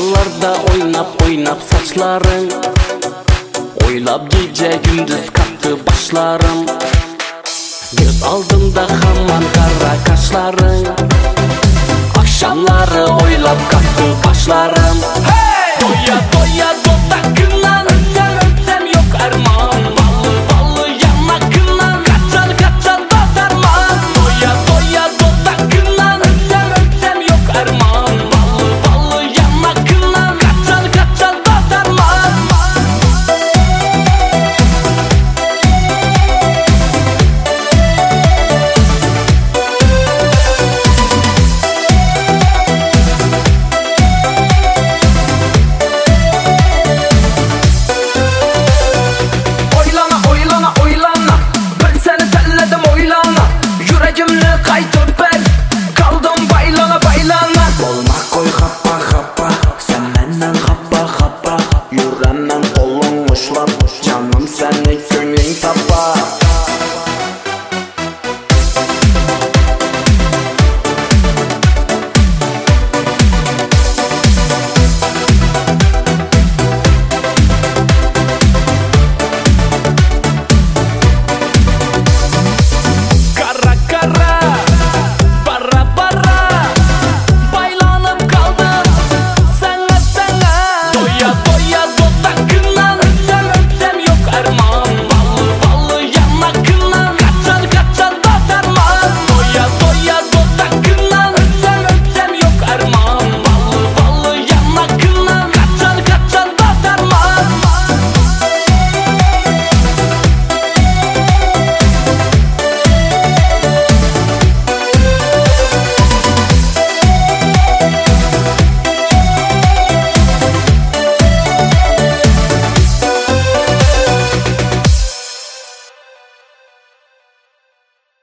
Akşamlarda oynap saçların, oylap gece gündüz kalktı başlarım. Göz aldımda hamman kara kaşların, akşamları oylap kalktı başlarım. Hey! Doya doya dudakından öpsem yok erman. Ballı yanakından kaçan batarman. Doya doya dudakından öpsem yok erman. Ballı yanakından kaçan batarman. Kaytıp ben kaldım baylana. Olma koy happa sen menden